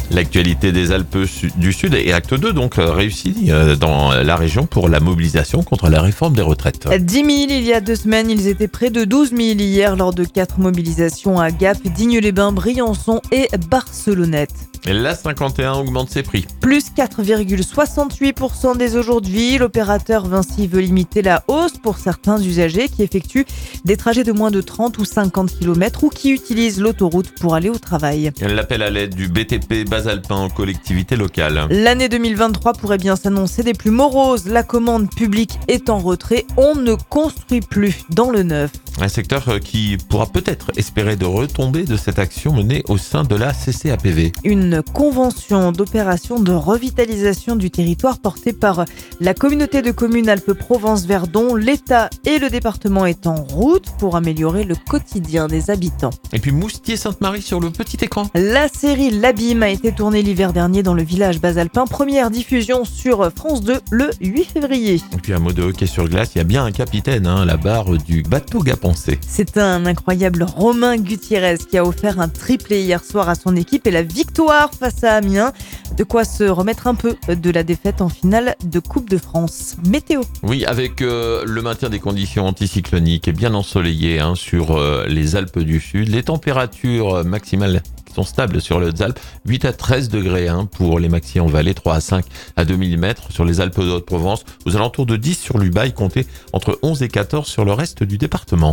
L'actualité des Alpes du Sud et acte 2 donc réussi dans la région pour la mobilisation contre la réforme des retraites. 10 000 il y a 2 semaines, ils étaient près de 12 000 hier lors de 4 mobilisations à Gap, Digne-les-Bains, Briançon et Barcelonnette. La 51 augmente ses prix. Plus 4,68% dès aujourd'hui. L'opérateur Vinci veut limiter la hausse pour certains usagers qui effectuent des trajets de moins de 30 ou 50 km ou qui utilisent l'autoroute pour aller au travail. L'appel à l'aide du BTP Basalpin aux collectivités locales. L'année 2023 pourrait bien s'annoncer des plus moroses. La commande publique est en retrait. On ne construit plus dans le neuf. Un secteur qui pourra peut-être espérer de retomber de cette action menée au sein de la CCAPV. Une convention d'opération de revitalisation du territoire portée par la communauté de communes Alpes-Provence-Verdon, l'État et le département est en route pour améliorer le quotidien des habitants. Et puis Moustier-Sainte-Marie sur le petit écran. La série L'Abîme a été tournée l'hiver dernier dans le village basalpin. Première diffusion sur France 2 le 8 février. Et puis un mot de hockey sur glace, il y a bien un capitaine, la barre du bateau Gapençais. C'est un incroyable Romain Gutiérrez qui a offert un triplé hier soir à son équipe et la victoire face à Amiens. De quoi se remettre un peu de la défaite en finale de Coupe de France. Météo. Oui, avec le maintien des conditions anticycloniques et bien ensoleillées sur les Alpes du Sud. Les températures maximales sont stables sur les Alpes, 8 à 13 degrés pour les maxi en vallée, 3 à 5 à 2 mm sur les Alpes de Haute-Provence, aux alentours de 10 sur l'Ubaye, comptez entre 11 et 14 sur le reste du département.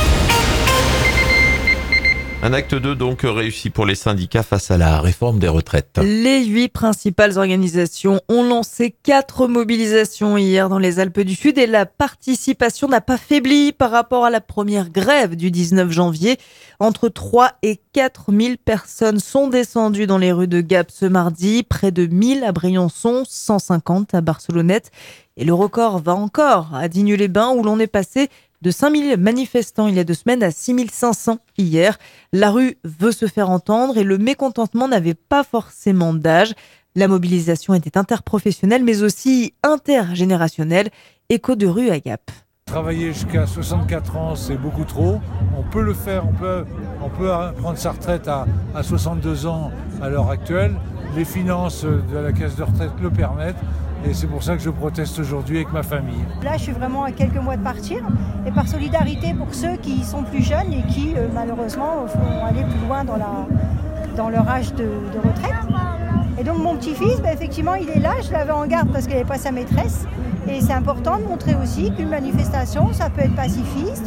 Un acte 2 donc réussi pour les syndicats face à la réforme des retraites. Les 8 principales organisations ont lancé 4 mobilisations hier dans les Alpes du Sud et la participation n'a pas faibli par rapport à la première grève du 19 janvier. Entre 3 et 4 000 personnes sont descendues dans les rues de Gap ce mardi, près de 1000 à Briançon, 150 à Barcelonnette. Et le record va encore à Digne-les-Bains où l'on est passé de 5 000 manifestants il y a 2 semaines à 6 500 hier. La rue veut se faire entendre et le mécontentement n'avait pas forcément d'âge. La mobilisation était interprofessionnelle mais aussi intergénérationnelle. Écho de rue à Gap. Travailler jusqu'à 64 ans, c'est beaucoup trop. On peut le faire, on peut prendre sa retraite à 62 ans à l'heure actuelle. Les finances de la caisse de retraite le permettent. Et c'est pour ça que je proteste aujourd'hui avec ma famille. Là, je suis vraiment à quelques mois de partir. Et par solidarité pour ceux qui sont plus jeunes et qui, malheureusement, vont aller plus loin dans leur âge de retraite. Et donc, mon petit-fils, effectivement, il est là. Je l'avais en garde parce qu'elle n'est pas sa maîtresse. Et c'est important de montrer aussi qu'une manifestation, ça peut être pacifiste,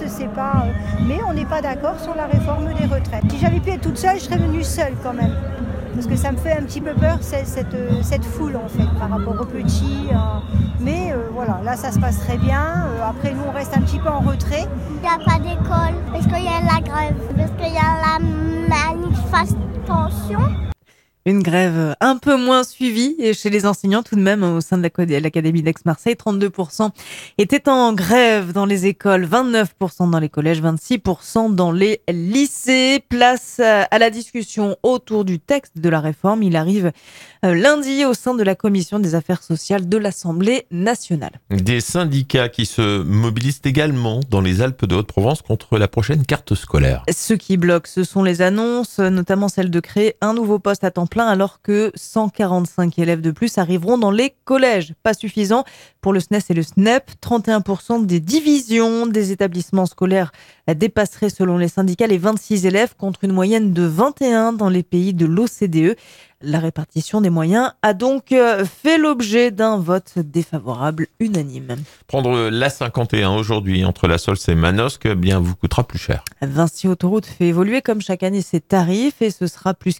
mais on n'est pas d'accord sur la réforme des retraites. Si j'avais pu être toute seule, je serais venue seule quand même. Parce que ça me fait un petit peu peur, cette foule en fait, par rapport aux petits. Mais voilà, là ça se passe très bien. Après nous on reste un petit peu en retrait. Il n'y a pas d'école, parce qu'il y a la grève, parce qu'il y a la manifestation. Une grève un peu moins suivie et chez les enseignants tout de même au sein de l'Académie d'Aix-Marseille. 32% étaient en grève dans les écoles, 29% dans les collèges, 26% dans les lycées. Place à la discussion autour du texte de la réforme. Il arrive lundi au sein de la Commission des affaires sociales de l'Assemblée nationale. Des syndicats qui se mobilisent également dans les Alpes de Haute-Provence contre la prochaine carte scolaire. Ce qui bloque, ce sont les annonces, notamment celle de créer un nouveau poste à temps plein alors que 145 élèves de plus arriveront dans les collèges. Pas suffisant pour le SNES et le SNEP. 31% des divisions des établissements scolaires dépasseraient selon les syndicats les 26 élèves contre une moyenne de 21 dans les pays de l'OCDE. La répartition des moyens a donc fait l'objet d'un vote défavorable unanime. Prendre l'A51 aujourd'hui entre la Sols et Manosque vous coûtera plus cher. Vinci Autoroute fait évoluer comme chaque année ses tarifs et ce sera plus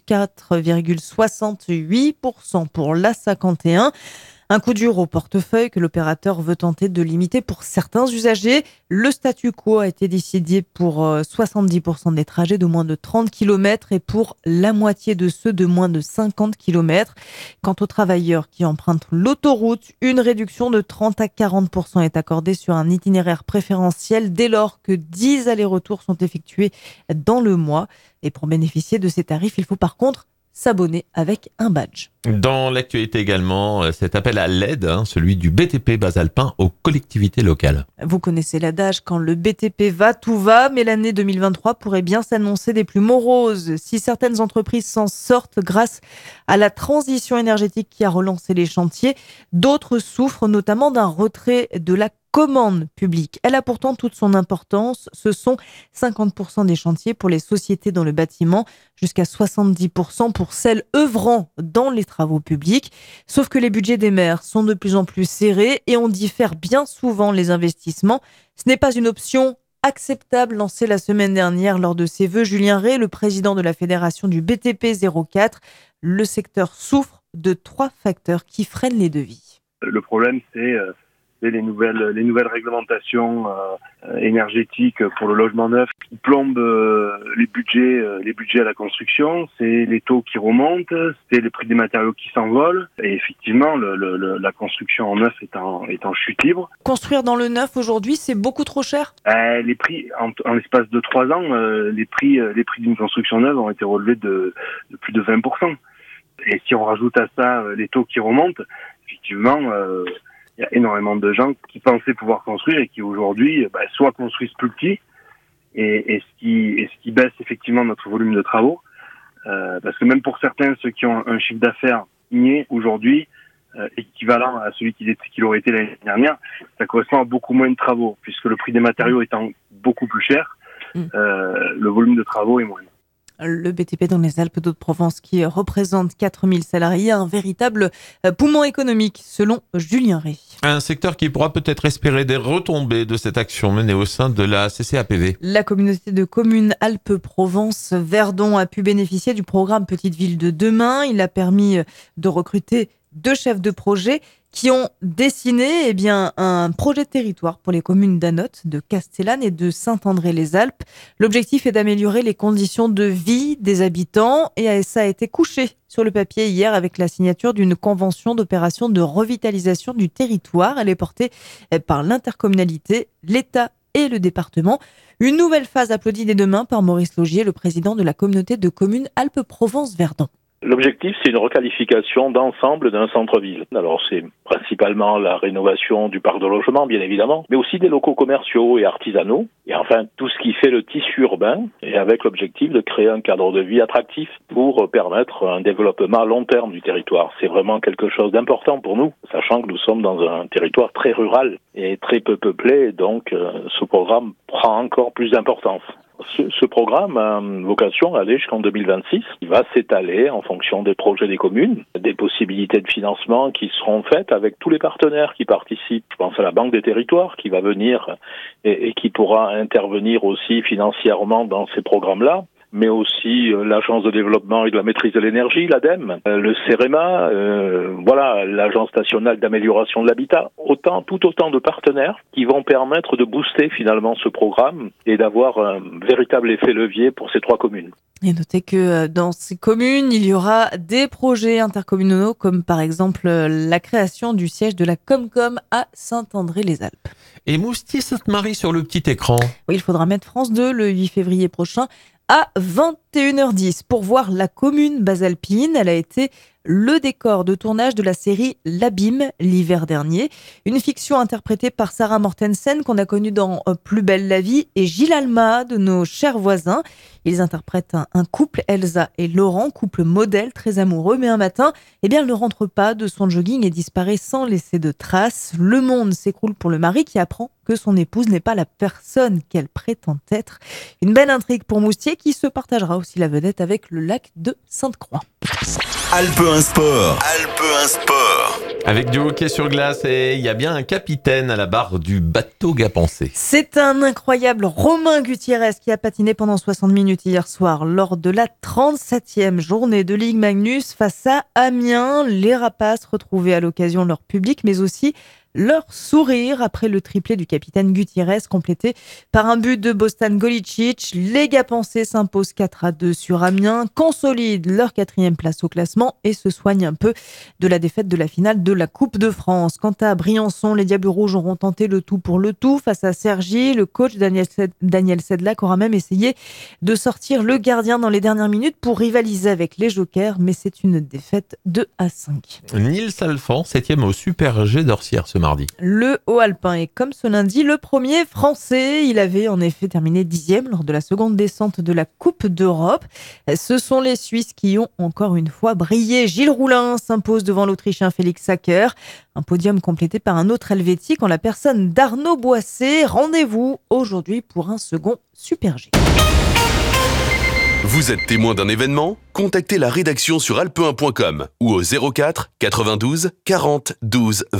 4,68% pour l'A51. Un coup dur au portefeuille que l'opérateur veut tenter de limiter pour certains usagers. Le statu quo a été décidé pour 70% des trajets de moins de 30 km et pour la moitié de ceux de moins de 50 km. Quant aux travailleurs qui empruntent l'autoroute, une réduction de 30 à 40% est accordée sur un itinéraire préférentiel dès lors que 10 allers-retours sont effectués dans le mois. Et pour bénéficier de ces tarifs, il faut par contre s'abonner avec un badge. Dans l'actualité également, cet appel à l'aide, celui du BTP Basalpin aux collectivités locales. Vous connaissez l'adage, quand le BTP va, tout va, mais l'année 2023 pourrait bien s'annoncer des plus moroses. Si certaines entreprises s'en sortent grâce à la transition énergétique qui a relancé les chantiers, d'autres souffrent notamment d'un retrait de la commande publique. Elle a pourtant toute son importance. Ce sont 50% des chantiers pour les sociétés dans le bâtiment, jusqu'à 70% pour celles œuvrant dans les travaux publics. Sauf que les budgets des maires sont de plus en plus serrés et on diffère bien souvent les investissements. Ce n'est pas une option acceptable lancée la semaine dernière lors de ses vœux. Julien Rey, le président de la fédération du BTP 04, le secteur souffre de 3 facteurs qui freinent les devis. Le problème, c'est les nouvelles réglementations énergétiques pour le logement neuf qui plombent les budgets à la construction. C'est les taux qui remontent, c'est les prix des matériaux qui s'envolent. Et effectivement, la construction en neuf est en chute libre. Construire dans le neuf aujourd'hui, c'est beaucoup trop cher. Les prix, en l'espace de 3 ans, les prix d'une construction neuve ont été relevés de plus de 20%. Et si on rajoute à ça les taux qui remontent, effectivement, il y a énormément de gens qui pensaient pouvoir construire et qui aujourd'hui soit construisent plus petit et ce qui baisse effectivement notre volume de travaux. Parce que même pour certains, ceux qui ont un chiffre d'affaires signé aujourd'hui, équivalent à celui qu'il aurait été l'année dernière, ça correspond à beaucoup moins de travaux, puisque le prix des matériaux étant beaucoup plus cher, le volume de travaux est moindre. Le BTP dans les Alpes d'Haute-Provence qui représente 4000 salariés, un véritable poumon économique selon Julien Rey. Un secteur qui pourra peut-être espérer des retombées de cette action menée au sein de la CCAPV. La communauté de communes Alpes-Provence-Verdon a pu bénéficier du programme Petite Ville de demain. Il a permis de recruter 2 chefs de projet qui ont dessiné un projet de territoire pour les communes d'Anote, de Castellane et de Saint-André-les-Alpes. L'objectif est d'améliorer les conditions de vie des habitants et ça a été couché sur le papier hier avec la signature d'une convention d'opération de revitalisation du territoire. Elle est portée par l'intercommunalité, l'État et le département. Une nouvelle phase applaudie dès demain par Maurice Laugier, le président de la communauté de communes Alpes-Provence-Verdon. L'objectif, c'est une requalification d'ensemble d'un centre-ville. Alors, c'est principalement la rénovation du parc de logement, bien évidemment, mais aussi des locaux commerciaux et artisanaux, et enfin, tout ce qui fait le tissu urbain, et avec l'objectif de créer un cadre de vie attractif pour permettre un développement à long terme du territoire. C'est vraiment quelque chose d'important pour nous, sachant que nous sommes dans un territoire très rural et très peu peuplé, donc ce programme prend encore plus d'importance. Ce programme a vocation à aller jusqu'en 2026. Il va s'étaler en fonction des projets des communes, des possibilités de financement qui seront faites avec tous les partenaires qui participent. Je pense à la Banque des Territoires qui va venir et qui pourra intervenir aussi financièrement dans ces programmes-là, mais aussi l'Agence de développement et de la maîtrise de l'énergie, l'ADEME, le CEREMA, l'Agence nationale d'amélioration de l'habitat, tout autant de partenaires qui vont permettre de booster finalement ce programme et d'avoir un véritable effet levier pour ces 3 communes. Et notez que dans ces communes, il y aura des projets intercommunaux comme par exemple la création du siège de la Comcom à Saint-André-les-Alpes. Et Moustier-Sainte-Marie sur le petit écran. Oui, il faudra mettre France 2 le 8 février prochain à 21h10 pour voir la commune basalpine. Elle a été le décor de tournage de la série L'Abîme l'hiver dernier. Une fiction interprétée par Sarah Mortensen qu'on a connue dans Plus belle la vie et Gilles Alma de Nos chers voisins. Ils interprètent un couple, Elsa et Laurent, couple modèle très amoureux. Mais un matin, elle ne rentre pas de son jogging et disparaît sans laisser de traces. Le monde s'écroule pour le mari qui apprend que son épouse n'est pas la personne qu'elle prétend être. Une belle intrigue pour Moustier qui se partagera aussi la vedette avec le lac de Sainte-Croix. Alpe 1 Sport. Alpe 1 Sport. Avec du hockey sur glace et il y a bien un capitaine à la barre du bateau Gapençais. C'est un incroyable Romain Gutiérrez qui a patiné pendant 60 minutes hier soir lors de la 37e journée de Ligue Magnus face à Amiens. Les Rapaces retrouvaient à l'occasion leur public mais aussi leur sourire après le triplé du capitaine Gutiérrez complété par un but de Bostan Golicic. Les Gapençais s'imposent 4-2 sur Amiens, consolident leur 4e place au classement et se soignent un peu de la défaite de la finale finale de la Coupe de France. Quant à Briançon, les Diables Rouges auront tenté le tout pour le tout face à Cergy. Le coach Daniel Sedlak aura même essayé de sortir le gardien dans les dernières minutes pour rivaliser avec les Jokers, mais c'est une défaite 2-5. Nils Alphand, 7e au Super G d'Orsières ce mardi. Le Haut-Alpin est comme ce lundi le premier français. Il avait en effet terminé 10e lors de la seconde descente de la Coupe d'Europe. Ce sont les Suisses qui ont encore une fois brillé. Gilles Roulin s'impose devant l'Autrichien Félix Sacker. Un podium complété par un autre Helvétique en la personne d'Arnaud Boissé. Rendez-vous aujourd'hui pour un second Super G. Vous êtes témoin d'un événement ? Contactez la rédaction sur alpe1.com ou au 04 92 40 12